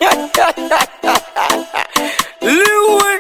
Lewin,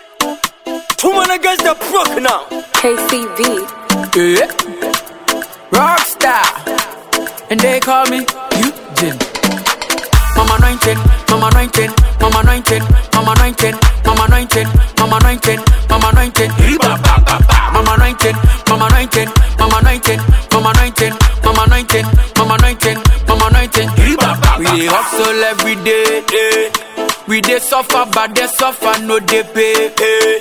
2 men against the brook now. KCB. Yeah. Rockstar, and they call me Eugene. Mama 19, Mama 19, Mama 19, Mama 19, Mama 19, Mama 19, Mama 19, Mama 19, Mama 19, Mama 19, Mama 19, Mama 19, Mama 19, Mama 19. We dey hustle every day, eh. We dey suffer, but they suffer no dey pay, eh.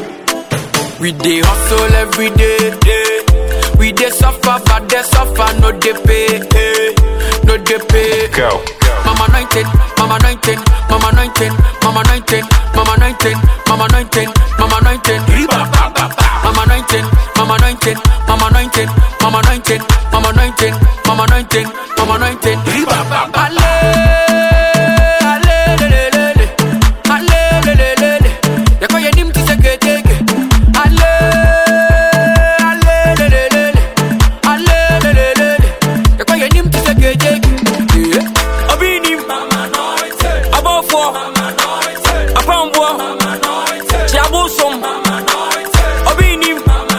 We dey hustle every day, eh. We dey suffer, but they suffer no dey pay, eh. No dey pay. Go. Mama 19, Mama 19, Mama 19, Mama 19, Mama 19, Mama 19, Mama 19, Mama 19, Mama 19, Mama 19, Mama 19, Mama 19, Mama 19, Mama 19. Ale, ale, le, le, le, ale, le, le, le, le. Yako yenim ti seke teke. Ale, ale, le, le, le, le, ale, le, le, le, le. Yako yenim ti seke teke. Obinim, Abofo, Apambo, Chiabusom, Obinim,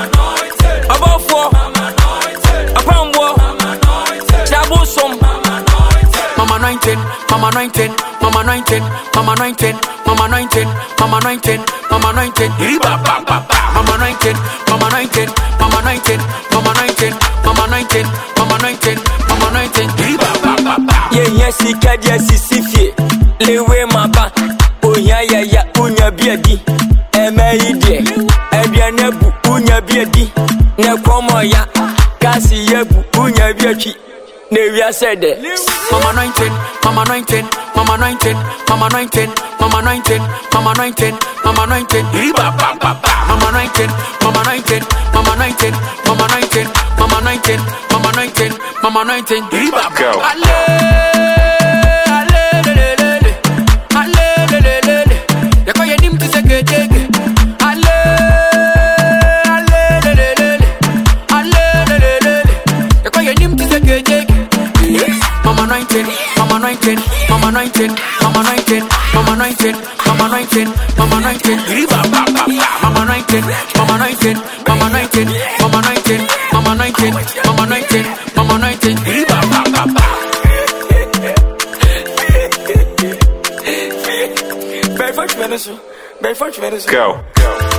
Abofo, Apambo, Chiabusom. Mama 19, Mama 19, Mama 19, Mama 19, Mama 19, Mama 19, Mama 19, Mama 19, Mama 19, Mama 19, Mama 19, Mama 19, Mama 19, Mama 19. Yes, he can just see Lewe maba, onya ya unya biadi. Emeide, ebianebu unya biadi. Ne komo ya, kasi yebu unya biachi. Ne wia said Mama 19, Mama 19, Mama 19, Mama 19, Mama 19, Mama 19, Mama 19, Mama 19, Mama 19, Mama 19, Mama 19, Mama 19, Mama 19, Mama 19. Go. Ale, ale, le, le, le, le. Ale, le, le, le, le. Yako yenim ti seke teke. Ale, ale, le, le, le, le. Ale, le, le, le, le. Yako yenim ti seke teke. Mama 19, Mama 19, Mama 19, Mama 19, Mama 19, Mama 19, Mama 19, Mama 19, Mama 19, Mama 19, Mama 19, Mama 19, Mama 19, Mama 19. Go.